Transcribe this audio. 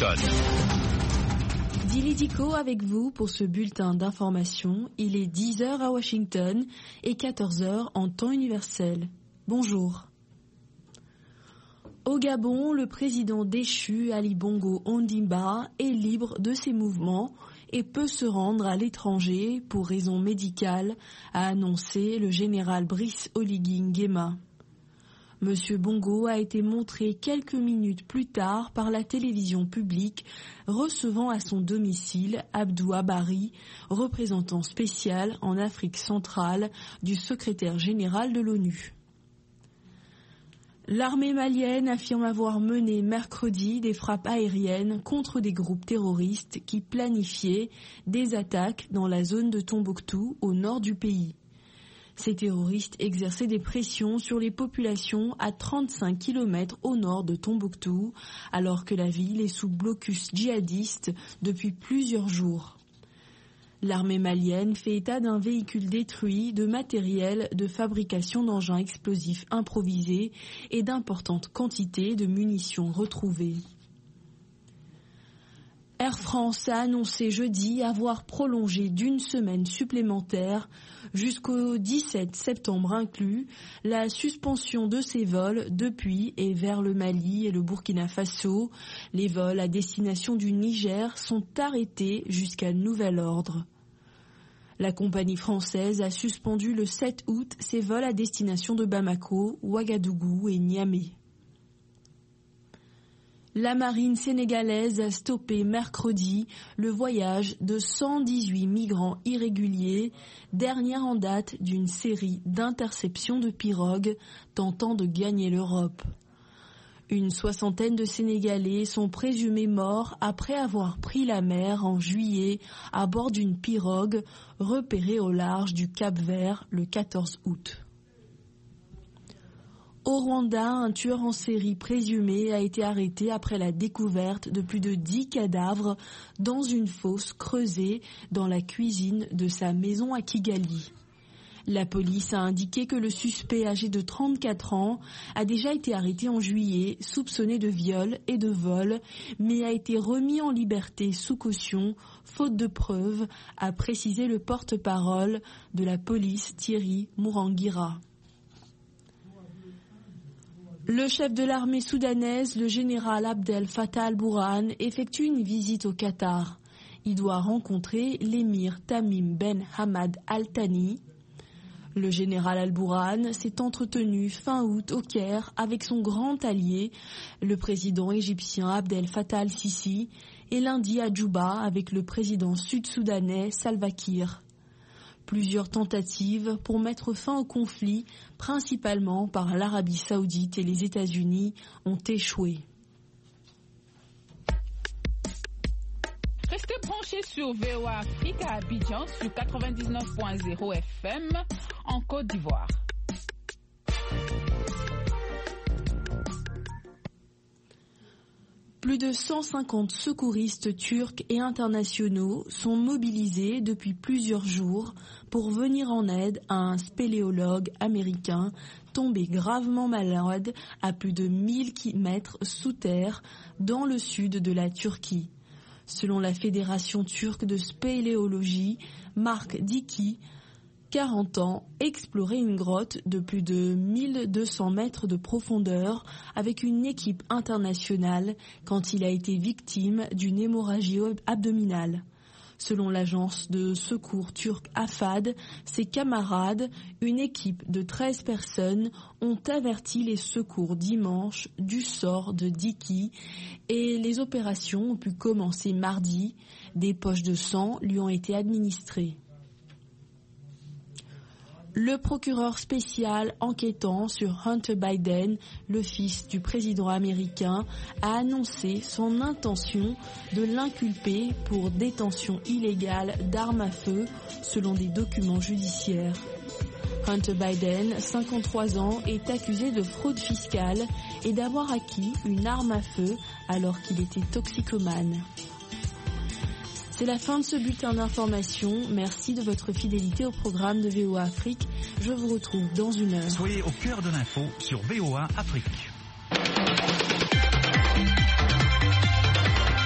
Washington. Dilidico avec vous pour ce bulletin d'information. Il est 10h à Washington et 14h en temps universel. Bonjour. Au Gabon, le président déchu Ali Bongo Ondimba est libre de ses mouvements et peut se rendre à l'étranger pour raisons médicales, a annoncé le général Brice Oligui Nguema. Monsieur Bongo a été montré quelques minutes plus tard par la télévision publique, recevant à son domicile Abdou Abari, représentant spécial en Afrique centrale du secrétaire général de l'ONU. L'armée malienne affirme avoir mené mercredi des frappes aériennes contre des groupes terroristes qui planifiaient des attaques dans la zone de Tombouctou au nord du pays. Ces terroristes exerçaient des pressions sur les populations à 35 km au nord de Tombouctou, alors que la ville est sous blocus djihadiste depuis plusieurs jours. L'armée malienne fait état d'un véhicule détruit, de matériel de fabrication d'engins explosifs improvisés et d'importantes quantités de munitions retrouvées. Air France a annoncé jeudi avoir prolongé d'une semaine supplémentaire, jusqu'au 17 septembre inclus, la suspension de ses vols depuis et vers le Mali et le Burkina Faso. Les vols à destination du Niger sont arrêtés jusqu'à nouvel ordre. La compagnie française a suspendu le 7 août ses vols à destination de Bamako, Ouagadougou et Niamey. La marine sénégalaise a stoppé mercredi le voyage de 118 migrants irréguliers, dernière en date d'une série d'interceptions de pirogues tentant de gagner l'Europe. Une soixantaine de Sénégalais sont présumés morts après avoir pris la mer en juillet à bord d'une pirogue repérée au large du Cap-Vert le 14 août. Au Rwanda, un tueur en série présumé a été arrêté après la découverte de plus de 10 cadavres dans une fosse creusée dans la cuisine de sa maison à Kigali. La police a indiqué que le suspect âgé de 34 ans a déjà été arrêté en juillet, soupçonné de viol et de vol, mais a été remis en liberté sous caution, faute de preuves, a précisé le porte-parole de la police Thierry Mourangira. Le chef de l'armée soudanaise, le général Abdel Fattah al-Burhan, effectue une visite au Qatar. Il doit rencontrer l'émir Tamim Ben Hamad Al Thani. Le général al-Burhan s'est entretenu fin août au Caire avec son grand allié, le président égyptien Abdel Fattah al-Sisi, et lundi à Djouba avec le président sud-soudanais Salva Kiir. Plusieurs tentatives pour mettre fin au conflit, principalement par l'Arabie Saoudite et les États-Unis, ont échoué. Restez branchés sur VOA Afrique à Abidjan sur 99.0 FM en Côte d'Ivoire. Plus de 150 secouristes turcs et internationaux sont mobilisés depuis plusieurs jours pour venir en aide à un spéléologue américain tombé gravement malade à plus de 1000 km sous terre dans le sud de la Turquie. Selon la Fédération turque de spéléologie, Mark Diki, 40 ans, explorait une grotte de plus de 1200 mètres de profondeur avec une équipe internationale quand il a été victime d'une hémorragie abdominale. Selon l'agence de secours turque AFAD, ses camarades, une équipe de 13 personnes, ont averti les secours dimanche du sort de Diki et les opérations ont pu commencer mardi. Des poches de sang lui ont été administrées. Le procureur spécial enquêtant sur Hunter Biden, le fils du président américain, a annoncé son intention de l'inculper pour détention illégale d'armes à feu, selon des documents judiciaires. Hunter Biden, 53 ans, est accusé de fraude fiscale et d'avoir acquis une arme à feu alors qu'il était toxicomane. C'est la fin de ce bulletin d'information. Merci de votre fidélité au programme de VOA Afrique. Je vous retrouve dans une heure. Soyez au cœur de l'info sur VOA Afrique.